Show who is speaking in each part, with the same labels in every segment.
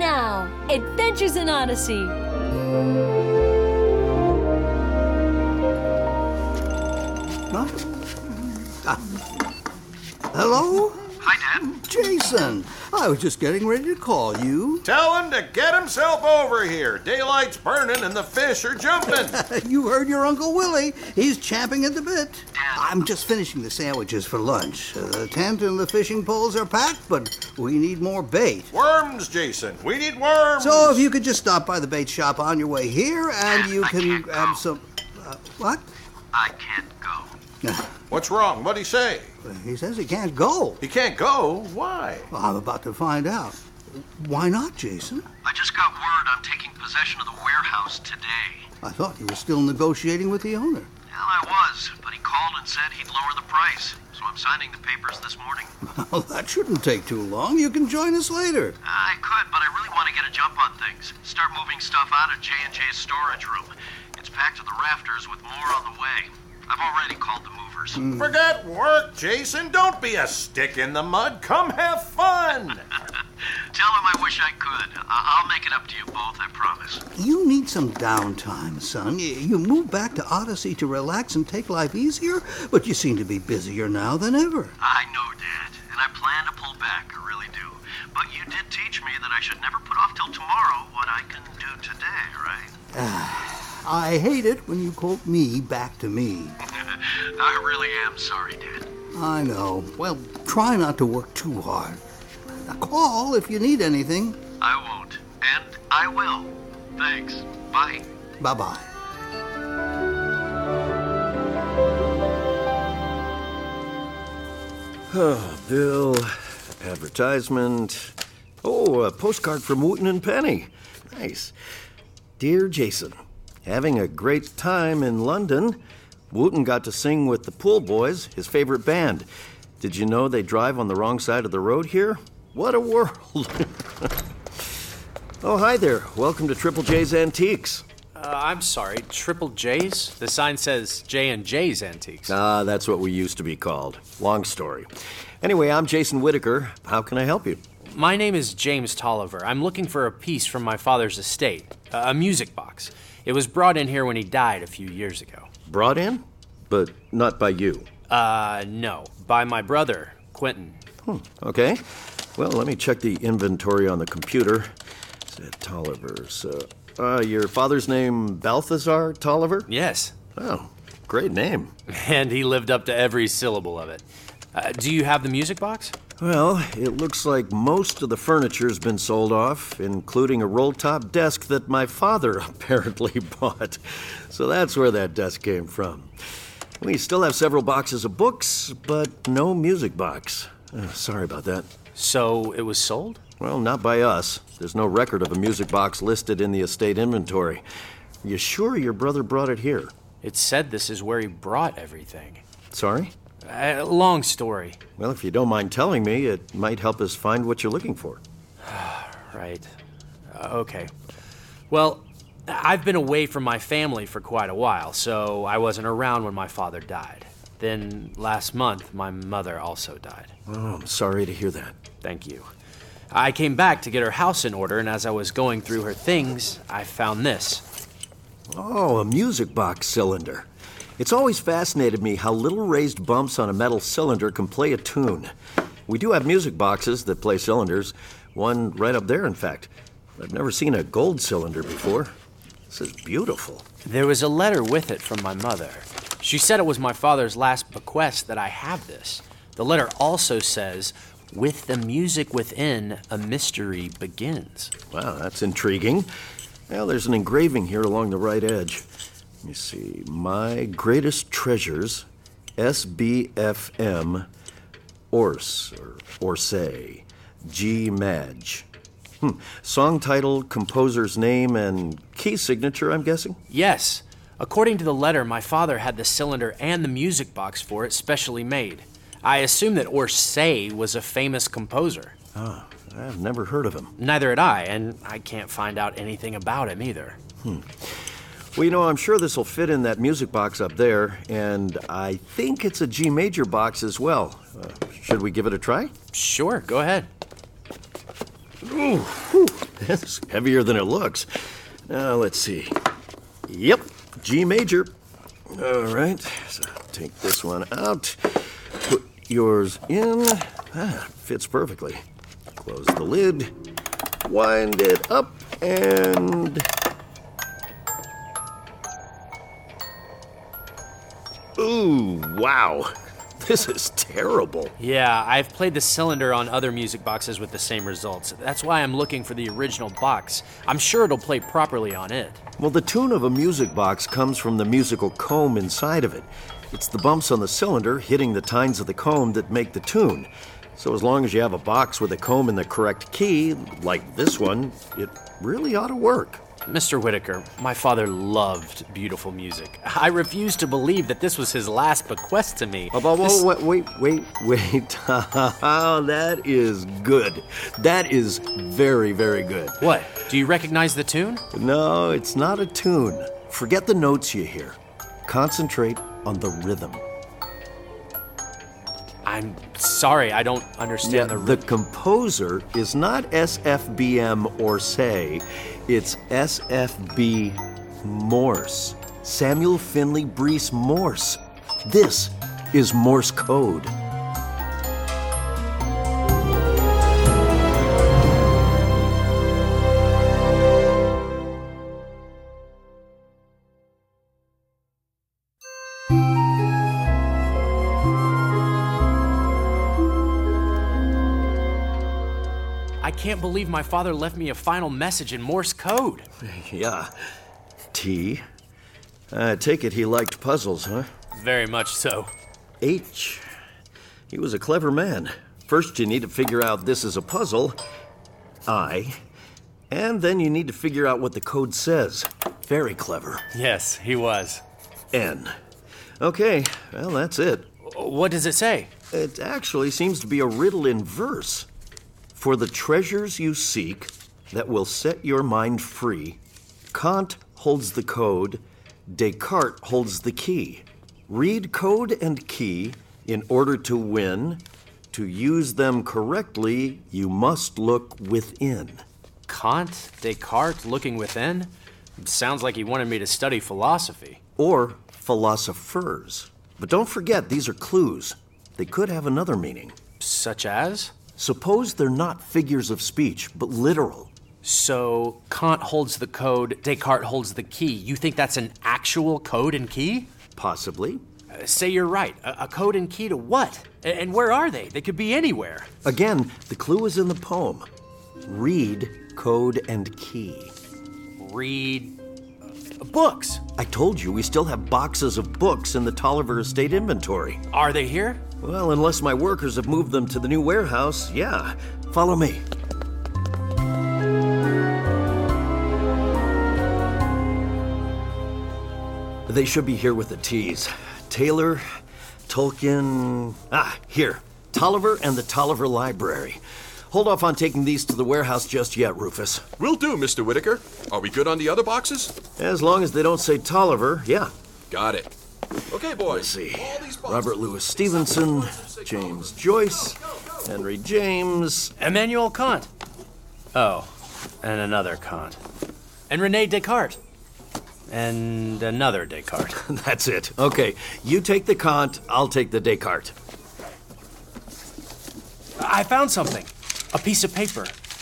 Speaker 1: now, Adventures in Odyssey.
Speaker 2: Huh? Hello?
Speaker 3: Hi, Dad.
Speaker 2: Jason, I was just getting ready to call you.
Speaker 4: Tell him to get himself over here. Daylight's burning and the fish are jumping.
Speaker 2: You heard your Uncle Willie. He's champing at the bit.
Speaker 3: Dad.
Speaker 2: I'm just finishing the sandwiches for lunch. The tent and the fishing poles are packed, but we need more bait.
Speaker 4: Worms, Jason. We need worms.
Speaker 2: So if you could just stop by the bait shop on your way here, and
Speaker 3: Dad,
Speaker 2: you
Speaker 3: I
Speaker 2: can
Speaker 3: can't
Speaker 2: grab
Speaker 3: go.
Speaker 2: some... what?
Speaker 3: I can't go.
Speaker 4: What's wrong? What'd he say?
Speaker 2: He says he can't go.
Speaker 4: He can't go? Why?
Speaker 2: Well, I'm about to find out. Why not, Jason?
Speaker 3: I just got word I'm taking possession of the warehouse today.
Speaker 2: I thought you were still negotiating with the owner.
Speaker 3: Well, I was, but he called and said he'd lower the price. So I'm signing the papers this morning.
Speaker 2: Well, that shouldn't take too long. You can join us later.
Speaker 3: I could, but I really want to get a jump on things. Start moving stuff out of J&J's storage room. It's packed to the rafters with more on the way. I've already called the movers.
Speaker 4: Forget work, Jason. Don't be a stick in the mud. Come have fun.
Speaker 3: Tell him I wish I could. I'll make it up to you both, I promise.
Speaker 2: You need some downtime, son. You moved back to Odyssey to relax and take life easier, but you seem to be busier now than ever.
Speaker 3: I know, Dad, and I plan to pull back, I really do. But you did teach me that I should never put off till tomorrow what I can do today, right?
Speaker 2: I hate it when you quote me back to me.
Speaker 3: I really am sorry, Dad.
Speaker 2: I know. Well, try not to work too hard. Now, call if you need anything.
Speaker 3: I won't, and I will. Thanks. Bye.
Speaker 2: Bye-bye.
Speaker 5: Oh, bill, advertisement. Oh, a postcard from Wooten and Penny. Nice. Dear Jason, having a great time in London. Wooten got to sing with the Pool Boys, his favorite band. Did you know they drive on the wrong side of the road here? What a world. Oh, hi there. Welcome to Triple J's Antiques.
Speaker 6: I'm sorry, Triple J's? The sign says J&J's Antiques.
Speaker 5: Ah, that's what we used to be called. Long story. Anyway, I'm Jason Whitaker. How can I help you?
Speaker 6: My name is James Tolliver. I'm looking for a piece from my father's estate, a music box. It was brought in here when he died a few years ago.
Speaker 5: Brought in? But not by you.
Speaker 6: No, by my brother, Quentin.
Speaker 5: Okay. Well, let me check the inventory on the computer. Said Tolliver's. Your father's name, Balthazar Tolliver?
Speaker 6: Yes.
Speaker 5: Oh, great name.
Speaker 6: And he lived up to every syllable of it. Do you have the music box?
Speaker 5: Well, it looks like most of the furniture's been sold off, including a roll-top desk that my father apparently bought. So that's where that desk came from. We still have several boxes of books, but no music box. Sorry about that.
Speaker 6: So it was sold?
Speaker 5: Well, not by us. There's no record of a music box listed in the estate inventory. Are you sure your brother brought it here?
Speaker 6: It said this is where he brought everything.
Speaker 5: Sorry?
Speaker 6: Long story.
Speaker 5: Well, if you don't mind telling me, it might help us find what you're looking for.
Speaker 6: Right. Okay. Well, I've been away from my family for quite a while, so I wasn't around when my father died. Then last month, my mother also died.
Speaker 5: Oh, I'm sorry to hear that.
Speaker 6: Thank you. I came back to get her house in order, and as I was going through her things, I found this.
Speaker 5: Oh, a music box cylinder. It's always fascinated me how little raised bumps on a metal cylinder can play a tune. We do have music boxes that play cylinders. One right up there, in fact. I've never seen a gold cylinder before. This is beautiful.
Speaker 6: There was a letter with it from my mother. She said it was my father's last bequest that I have this. The letter also says, "With the music within, a mystery begins."
Speaker 5: Wow, that's intriguing. Well, there's an engraving here along the right edge. Let me see. My Greatest Treasures, SBFM, Orse, or Orsay, G. Madge. Song title, composer's name, and key signature, I'm guessing?
Speaker 6: Yes. According to the letter, my father had the cylinder and the music box for it specially made. I assume that Orsay was a famous composer.
Speaker 5: Oh, I've never heard of him.
Speaker 6: Neither had I, and I can't find out anything about him either.
Speaker 5: Well, you know, I'm sure this will fit in that music box up there, and I think it's a G major box as well. Should we give it a try?
Speaker 6: Sure, go ahead.
Speaker 5: Ooh, whew, that's heavier than it looks. Now, let's see. Yep, G major. All right, so take this one out. Put yours in. Fits perfectly. Close the lid. Wind it up and... Ooh, wow. This is terrible.
Speaker 6: Yeah, I've played the cylinder on other music boxes with the same results. That's why I'm looking for the original box. I'm sure it'll play properly on it.
Speaker 5: Well, the tune of a music box comes from the musical comb inside of it. It's the bumps on the cylinder hitting the tines of the comb that make the tune. So as long as you have a box with a comb in the correct key, like this one, it really ought to work.
Speaker 6: Mr. Whitaker, my father loved beautiful music. I refuse to believe that this was his last bequest to me.
Speaker 5: Wait. Oh, that is good. That is very, very good.
Speaker 6: What? Do you recognize the tune?
Speaker 5: No, it's not a tune. Forget the notes you hear. Concentrate on the rhythm.
Speaker 6: I'm sorry, I don't understand
Speaker 5: The composer is not SFBM or Say, it's SFB Morse. Samuel Finley Breese Morse. This is Morse code.
Speaker 6: I can't believe my father left me a final message in Morse code.
Speaker 5: Yeah. T. I take it he liked puzzles, huh?
Speaker 6: Very much so.
Speaker 5: H. He was a clever man. First, you need to figure out this is a puzzle. I. And then you need to figure out what the code says. Very clever.
Speaker 6: Yes, he was.
Speaker 5: N. Okay, well, that's it.
Speaker 6: What does it say?
Speaker 5: It actually seems to be a riddle in verse. For the treasures you seek that will set your mind free, Kant holds the code, Descartes holds the key. Read code and key in order to win. To use them correctly, you must look within.
Speaker 6: Kant, Descartes, looking within? It sounds like he wanted me to study philosophy.
Speaker 5: Or philosophers. But don't forget, these are clues. They could have another meaning.
Speaker 6: Such as?
Speaker 5: Suppose they're not figures of speech, but literal.
Speaker 6: So, Kant holds the code, Descartes holds the key. You think that's an actual code and key?
Speaker 5: Possibly.
Speaker 6: Say you're right. A code and key to what? And where are they? They could be anywhere.
Speaker 5: Again, the clue is in the poem. Read code and key.
Speaker 6: Read books.
Speaker 5: I told you we still have boxes of books in the Tolliver Estate inventory.
Speaker 6: Are they here?
Speaker 5: Well, unless my workers have moved them to the new warehouse, yeah. Follow me. They should be here with the T's. Taylor, Tolkien... here. Tolliver and the Tolliver Library. Hold off on taking these to the warehouse just yet, Rufus.
Speaker 7: Will do, Mr. Whitaker. Are we good on the other boxes?
Speaker 5: As long as they don't say Tolliver, yeah.
Speaker 7: Got it. Okay, boys.
Speaker 5: Let's see.
Speaker 7: All these boxes-
Speaker 5: Robert Louis Stevenson, James Joyce, Henry James.
Speaker 6: Immanuel Kant. Oh, and another Kant. And René Descartes. And another Descartes.
Speaker 5: That's it. Okay, you take the Kant, I'll take the Descartes.
Speaker 6: I found something. A piece of paper.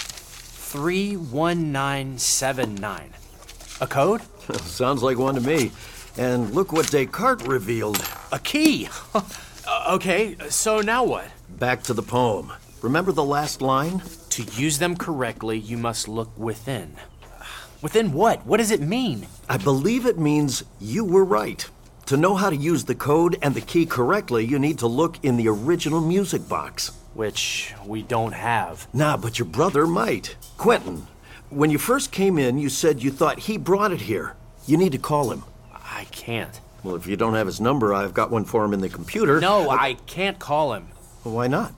Speaker 6: 31979. A code?
Speaker 5: Sounds like one to me. And look what Descartes revealed.
Speaker 6: A key. Okay, so now what?
Speaker 5: Back to the poem. Remember the last line?
Speaker 6: To use them correctly, you must look within. Within what? What does it mean?
Speaker 5: I believe it means you were right. To know how to use the code and the key correctly, you need to look in the original music box.
Speaker 6: Which we don't have.
Speaker 5: Nah, but your brother might. Quentin, when you first came in, you said you thought he brought it here. You need to call him.
Speaker 6: I can't.
Speaker 5: Well, if you don't have his number, I've got one for him in the computer.
Speaker 6: No, I can't call him.
Speaker 5: Why not?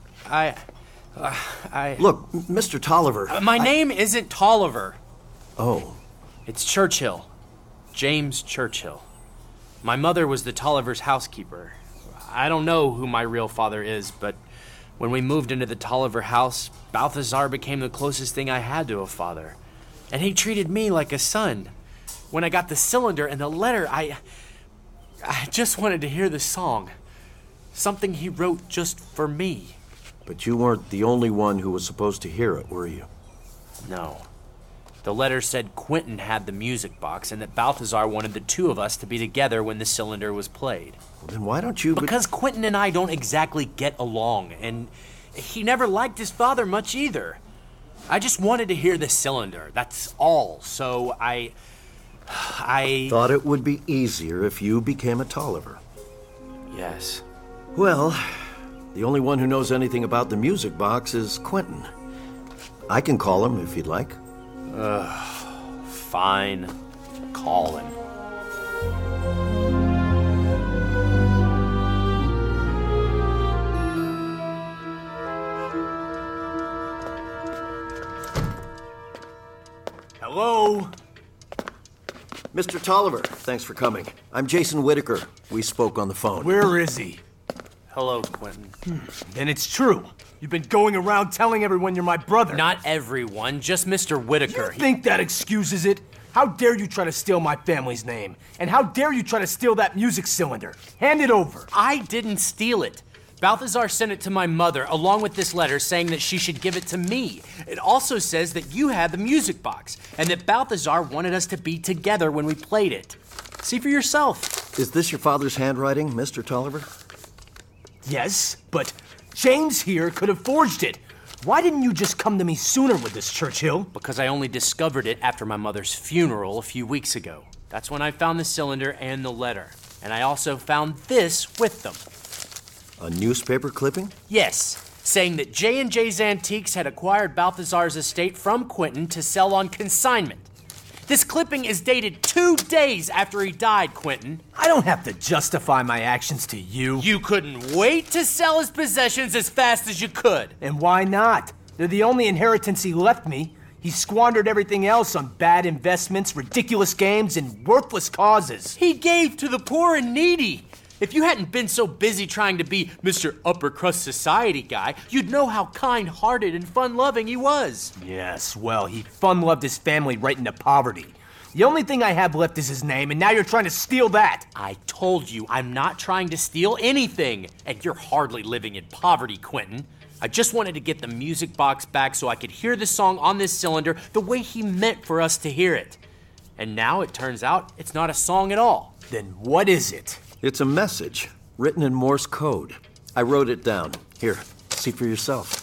Speaker 6: Look,
Speaker 5: Mr. Tolliver.
Speaker 6: My name isn't Tolliver.
Speaker 5: Oh.
Speaker 6: It's Churchill. James Churchill. My mother was the Tolliver's housekeeper. I don't know who my real father is, but When we moved into the Tolliver house, Balthazar became the closest thing I had to a father. And he treated me like a son. When I got the cylinder and the letter, I just wanted to hear the song. Something he wrote just for me.
Speaker 5: But you weren't the only one who was supposed to hear it, were you?
Speaker 6: No. The letter said Quentin had the music box and that Balthazar wanted the two of us to be together when the cylinder was played.
Speaker 5: Well, then why don't you...
Speaker 6: Because Quentin and I don't exactly get along, and he never liked his father much either. I just wanted to hear the cylinder, that's all. So I
Speaker 5: thought it would be easier if you became a Tolliver.
Speaker 6: Yes.
Speaker 5: Well, the only one who knows anything about the music box is Quentin. I can call him if you'd like.
Speaker 6: Fine. Call him.
Speaker 8: Hello?
Speaker 5: Mr. Tolliver, thanks for coming. I'm Jason Whitaker. We spoke on the phone.
Speaker 8: Where is he?
Speaker 6: Hello, Quentin.
Speaker 8: Then it's true. You've been going around telling everyone you're my brother.
Speaker 6: Not everyone, just Mr. Whitaker.
Speaker 8: You think that excuses it? How dare you try to steal my family's name? And how dare you try to steal that music cylinder? Hand it over.
Speaker 6: I didn't steal it. Balthazar sent it to my mother, along with this letter saying that she should give it to me. It also says that you had the music box, and that Balthazar wanted us to be together when we played it. See for yourself.
Speaker 5: Is this your father's handwriting, Mr. Tolliver?
Speaker 8: Yes, but James here could have forged it. Why didn't you just come to me sooner with this, Churchill?
Speaker 6: Because I only discovered it after my mother's funeral a few weeks ago. That's when I found the cylinder and the letter. And I also found this with them.
Speaker 5: A newspaper clipping?
Speaker 6: Yes, saying that J&J's Antiques had acquired Balthazar's estate from Quentin to sell on consignment. This clipping is dated 2 days after he died, Quentin.
Speaker 8: I don't have to justify my actions to you.
Speaker 6: You couldn't wait to sell his possessions as fast as you could.
Speaker 8: And why not? They're the only inheritance he left me. He squandered everything else on bad investments, ridiculous games, and worthless causes.
Speaker 6: He gave to the poor and needy. If you hadn't been so busy trying to be Mr. Upper Crust Society guy, you'd know how kind-hearted and fun-loving he was.
Speaker 8: Yes, well, he fun-loved his family right into poverty. The only thing I have left is his name, and now you're trying to steal that.
Speaker 6: I told you I'm not trying to steal anything, and you're hardly living in poverty, Quentin. I just wanted to get the music box back so I could hear the song on this cylinder the way he meant for us to hear it. And now it turns out it's not a song at all.
Speaker 8: Then what is it?
Speaker 5: It's a message, written in Morse code. I wrote it down. Here, see for yourself.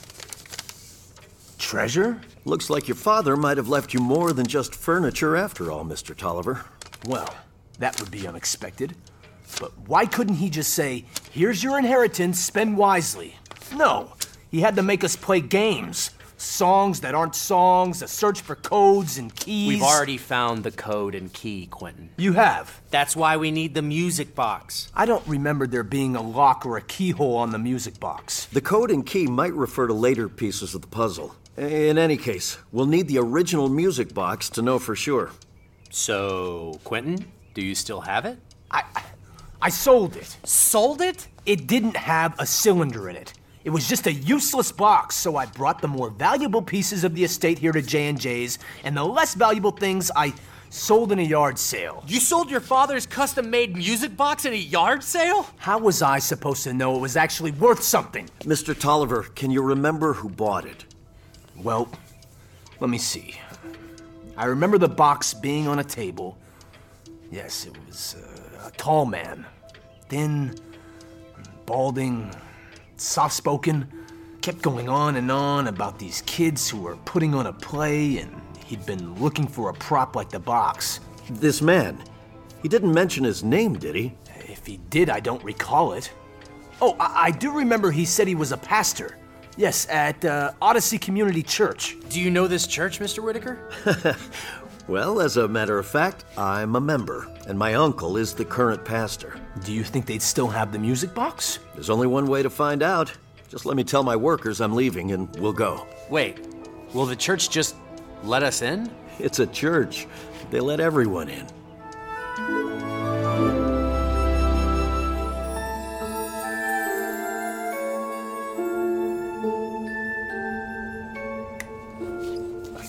Speaker 8: Treasure?
Speaker 5: Looks like your father might have left you more than just furniture after all, Mr. Tolliver.
Speaker 8: Well, that would be unexpected. But why couldn't he just say, here's your inheritance, spend wisely? No, he had to make us play games. Songs that aren't songs, a search for codes and keys.
Speaker 6: We've already found the code and key, Quentin.
Speaker 8: You have?
Speaker 6: That's why we need the music box.
Speaker 8: I don't remember there being a lock or a keyhole on the music box.
Speaker 5: The code and key might refer to later pieces of the puzzle. In any case, we'll need the original music box to know for sure.
Speaker 6: So, Quentin, do you still have it?
Speaker 8: I sold it.
Speaker 6: Sold it?
Speaker 8: It didn't have a cylinder in it. It was just a useless box, so I brought the more valuable pieces of the estate here to J&J's, and the less valuable things I sold in a yard sale.
Speaker 6: You sold your father's custom-made music box in a yard sale?
Speaker 8: How was I supposed to know it was actually worth something?
Speaker 5: Mr. Tolliver, can you remember who bought it?
Speaker 8: Well, let me see. I remember the box being on a table. Yes, it was a tall man. Thin, balding, soft-spoken, kept going on and on about these kids who were putting on a play, and he'd been looking for a prop like the box.
Speaker 5: This man, he didn't mention his name, did he?
Speaker 8: If he did, I don't recall it. Oh, I do remember he said he was a pastor. Yes, at Odyssey Community Church.
Speaker 6: Do you know this church, Mr. Whitaker?
Speaker 5: Well, as a matter of fact, I'm a member, and my uncle is the current pastor.
Speaker 8: Do you think they'd still have the music box?
Speaker 5: There's only one way to find out. Just let me tell my workers I'm leaving and we'll go.
Speaker 6: Wait, will the church just let us in?
Speaker 5: It's a church. They let everyone in.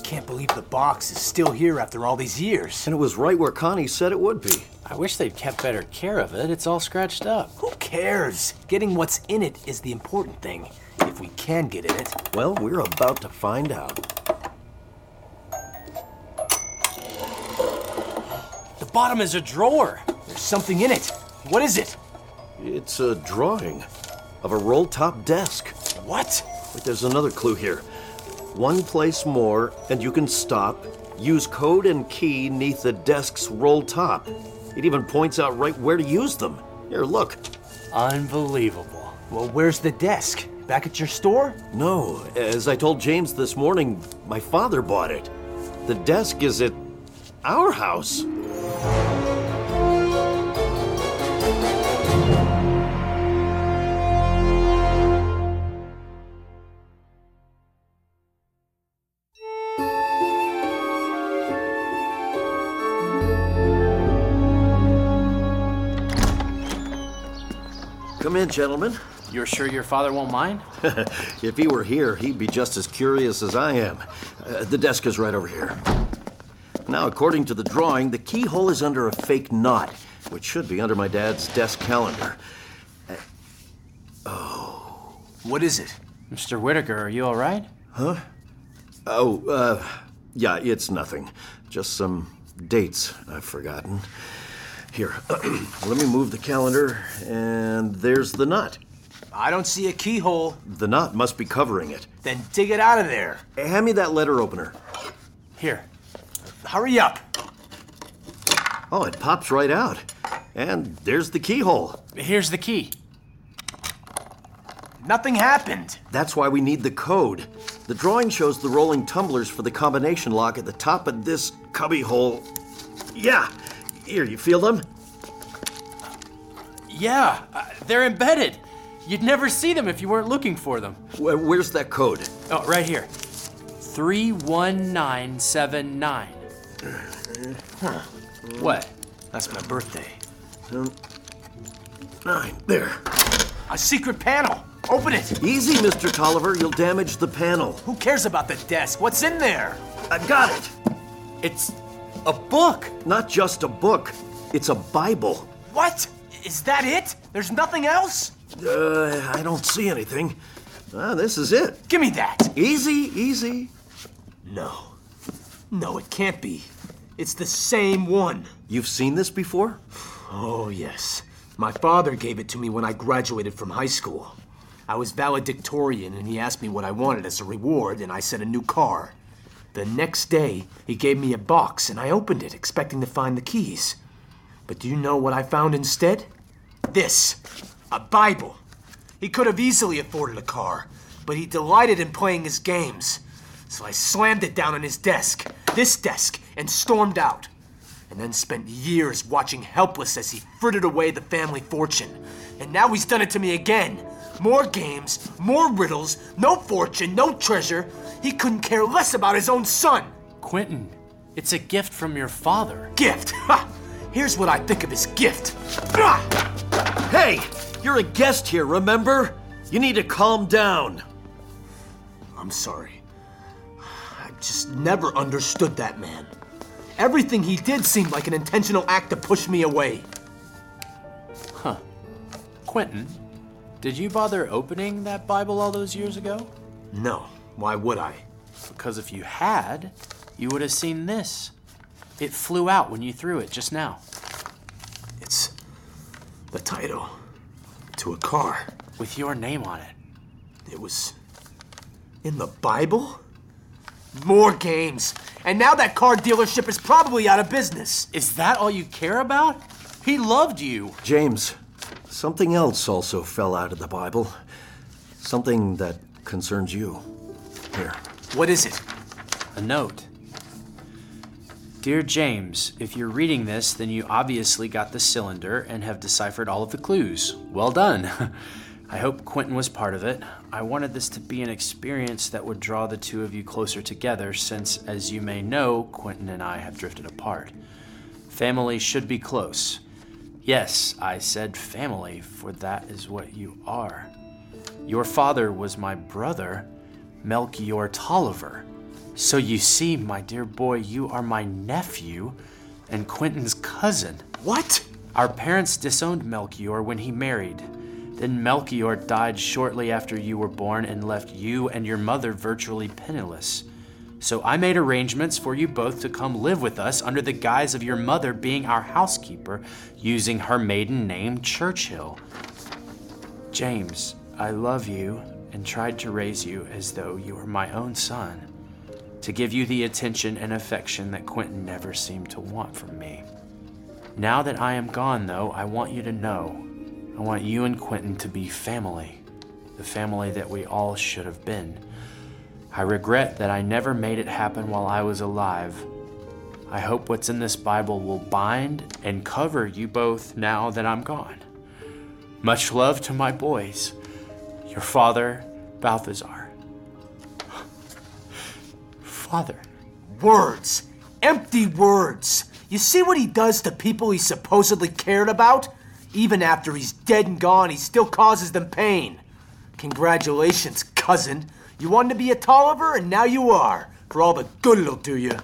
Speaker 8: can't believe the box is still here after all these years.
Speaker 5: And it was right where Connie said it would be.
Speaker 6: I wish they'd kept better care of it. It's all scratched up.
Speaker 8: Who cares? Getting what's in it is the important thing. If we can get in it.
Speaker 5: Well, we're about to find out.
Speaker 6: The bottom is a drawer.
Speaker 8: There's something in it. What is it?
Speaker 5: It's a drawing of a roll-top desk.
Speaker 8: What?
Speaker 5: Wait, there's another clue here. One place more, and you can stop. Use code and key neath the desk's roll top. It even points out right where to use them. Here, look.
Speaker 6: Unbelievable.
Speaker 8: Well, where's the desk? Back at your store?
Speaker 5: No, as I told James this morning, my father bought it. The desk is at our house. Come in, gentlemen.
Speaker 6: You're sure your father won't mind?
Speaker 5: If he were here, he'd be just as curious as I am. The desk is right over here. Now, according to the drawing, the keyhole is under a fake knot, which should be under my dad's desk calendar.
Speaker 8: What is it?
Speaker 6: Mr. Whitaker, are you all right?
Speaker 5: Huh? Yeah, it's nothing. Just some dates I've forgotten. Here, let me move the calendar, and there's the knot.
Speaker 8: I don't see a keyhole.
Speaker 5: The knot must be covering it.
Speaker 8: Then dig it out of there.
Speaker 5: Hand me that letter opener.
Speaker 6: Here.
Speaker 8: Hurry up.
Speaker 5: Oh, it pops right out. And there's the keyhole.
Speaker 6: Here's the key.
Speaker 8: Nothing happened.
Speaker 5: That's why we need the code. The drawing shows the rolling tumblers for the combination lock at the top of this cubby hole. Yeah. Here, you feel them?
Speaker 6: Yeah, they're embedded. You'd never see them if you weren't looking for them.
Speaker 5: Where's that code?
Speaker 6: Oh, right here. 31979.
Speaker 8: Huh.
Speaker 6: What?
Speaker 8: That's my birthday.
Speaker 5: 9. There.
Speaker 8: A secret panel. Open it.
Speaker 5: Easy, Mr. Tolliver. You'll damage the panel.
Speaker 8: Who cares about the desk? What's in there?
Speaker 5: I got it.
Speaker 6: It's a book.
Speaker 5: Not just a book. It's a Bible.
Speaker 8: What? Is that it? There's nothing else?
Speaker 5: I don't see anything. This is it.
Speaker 8: Give me that.
Speaker 5: Easy, easy.
Speaker 8: No. No, it can't be. It's the same one.
Speaker 5: You've seen this before?
Speaker 8: Oh, yes. My father gave it to me when I graduated from high school. I was valedictorian, and he asked me what I wanted as a reward, and I said a new car. The next day, he gave me a box, and I opened it, expecting to find the keys. But do you know what I found instead? This. A Bible. He could have easily afforded a car, but he delighted in playing his games. So I slammed it down on his desk, this desk, and stormed out. And then spent years watching helpless as he frittered away the family fortune. And now he's done it to me again. More games, more riddles, no fortune, no treasure. He couldn't care less about his own son.
Speaker 6: Quentin, it's a gift from your father.
Speaker 8: Gift? Ha! Here's what I think of his gift.
Speaker 5: Hey, you're a guest here, remember? You need to calm down.
Speaker 8: I'm sorry. I just never understood that man. Everything he did seemed like an intentional act to push me away.
Speaker 6: Huh. Quentin, did you bother opening that Bible all those years ago?
Speaker 8: No. Why would I?
Speaker 6: Because if you had, you would have seen this. It flew out when you threw it just now.
Speaker 8: It's the title to a car.
Speaker 6: With your name on it.
Speaker 8: It was in the Bible? More games. And now that car dealership is probably out of business.
Speaker 6: Is that all you care about? He loved you.
Speaker 5: James, something else also fell out of the Bible. Something that concerns you. Here.
Speaker 8: What is it?
Speaker 6: A note. Dear James, if you're reading this, then you obviously got the cylinder and have deciphered all of the clues. Well done. I hope Quentin was part of it. I wanted this to be an experience that would draw the two of you closer together since, as you may know, Quentin and I have drifted apart. Family should be close. Yes, I said family, for that is what you are. Your father was my brother, Melchior Tolliver. So you see, my dear boy, you are my nephew and Quentin's cousin.
Speaker 8: What?
Speaker 6: Our parents disowned Melchior when he married. Then Melchior died shortly after you were born and left you and your mother virtually penniless. So I made arrangements for you both to come live with us under the guise of your mother being our housekeeper, using her maiden name, Churchill. James, I love you and tried to raise you as though you were my own son, to give you the attention and affection that Quentin never seemed to want from me. Now that I am gone, though, I want you to know, I want you and Quentin to be family, the family that we all should have been. I regret that I never made it happen while I was alive. I hope what's in this Bible will bind and cover you both now that I'm gone. Much love to my boys. Your father, Balthazar. Father.
Speaker 8: Words. Empty words. You see what he does to people he supposedly cared about? Even after he's dead and gone, he still causes them pain. Congratulations, cousin. You wanted to be a Tolliver, and now you are, for all the good it'll do you.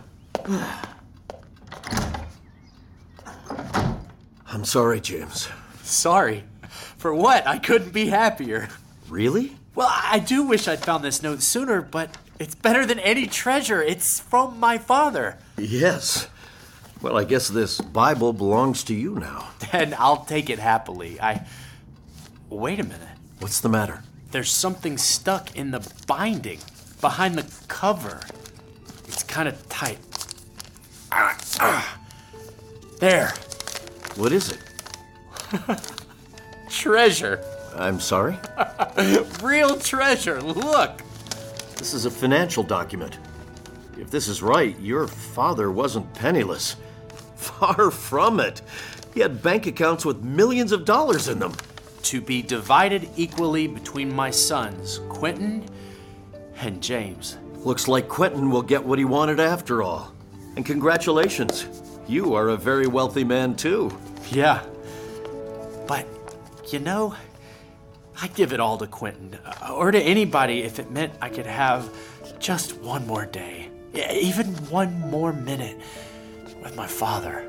Speaker 5: I'm sorry, James.
Speaker 6: Sorry. For what? I couldn't be happier.
Speaker 5: Really?
Speaker 6: Well, I do wish I'd found this note sooner, but it's better than any treasure. It's from my father.
Speaker 5: Yes. Well, I guess this Bible belongs to you now.
Speaker 6: And I'll take it happily. Wait a minute.
Speaker 5: What's the matter?
Speaker 6: There's something stuck in the binding, behind the cover. It's kind of tight. There.
Speaker 5: What is it?
Speaker 6: Treasure.
Speaker 5: I'm sorry?
Speaker 6: Real treasure. Look.
Speaker 5: This is a financial document. If this is right, your father wasn't penniless. Far from it. He had bank accounts with millions of dollars in them.
Speaker 6: To be divided equally between my sons, Quentin and James.
Speaker 5: Looks like Quentin will get what he wanted after all. And congratulations. You are a very wealthy man, too.
Speaker 6: Yeah. But, you know, I'd give it all to Quentin, or to anybody if it meant I could have just one more day, even one more minute with my father.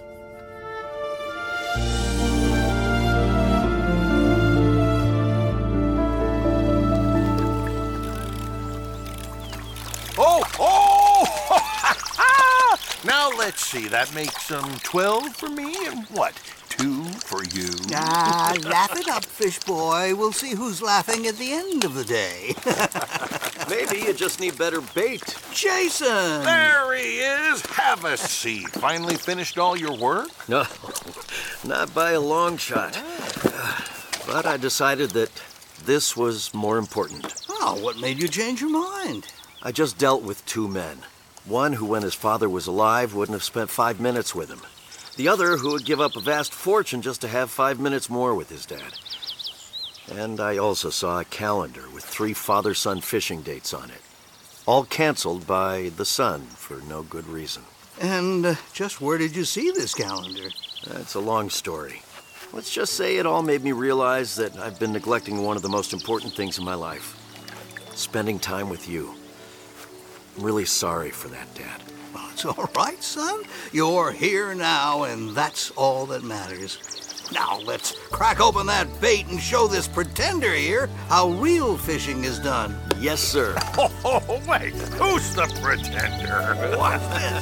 Speaker 4: Now let's see, that makes 12 for me and what? 2 for you.
Speaker 2: Laugh it up, fish boy. We'll see who's laughing at the end of the day.
Speaker 5: Maybe you just need better bait.
Speaker 2: Jason!
Speaker 4: There he is. Have a seat. Finally finished all your work?
Speaker 5: No, not by a long shot. But I decided that this was more important.
Speaker 2: Oh, what made you change your mind?
Speaker 5: I just dealt with 2 men. One who, when his father was alive, wouldn't have spent 5 minutes with him. The other who would give up a vast fortune just to have 5 minutes more with his dad. And I also saw a calendar with 3 father-son fishing dates on it. All canceled by the son for no good reason.
Speaker 2: And just where did you see this calendar?
Speaker 5: That's a long story. Let's just say it all made me realize that I've been neglecting one of the most important things in my life. Spending time with you. I'm really sorry for that, Dad.
Speaker 2: Well, it's all right, son. You're here now, and that's all that matters. Now, let's crack open that bait and show this pretender here how real fishing is done.
Speaker 5: Yes, sir.
Speaker 4: Oh, wait. Who's the pretender?
Speaker 2: Watch this.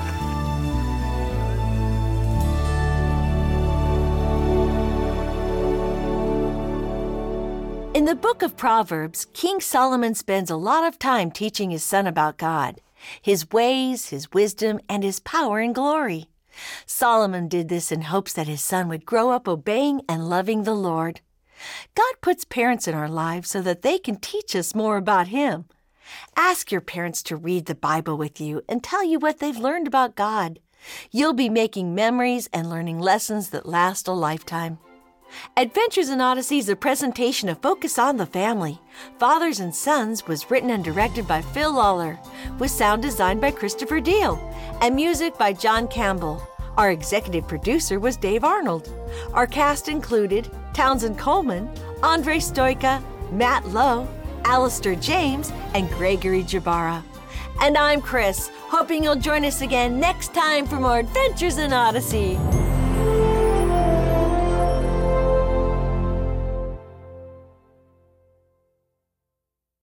Speaker 1: In the book of Proverbs, King Solomon spends a lot of time teaching his son about God, his ways, his wisdom, and his power and glory. Solomon did this in hopes that his son would grow up obeying and loving the Lord. God puts parents in our lives so that they can teach us more about Him. Ask your parents to read the Bible with you and tell you what they've learned about God. You'll be making memories and learning lessons that last a lifetime. Adventures in Odyssey is a presentation of Focus on the Family. Fathers and Sons was written and directed by Phil Lawler, with sound designed by Christopher Deal, and music by John Campbell. Our executive producer was Dave Arnold. Our cast included Townsend Coleman, Andre Stoica, Matt Lowe, Alistair James, and Gregory Jabara. And I'm Chris, hoping you'll join us again next time for more Adventures in Odyssey.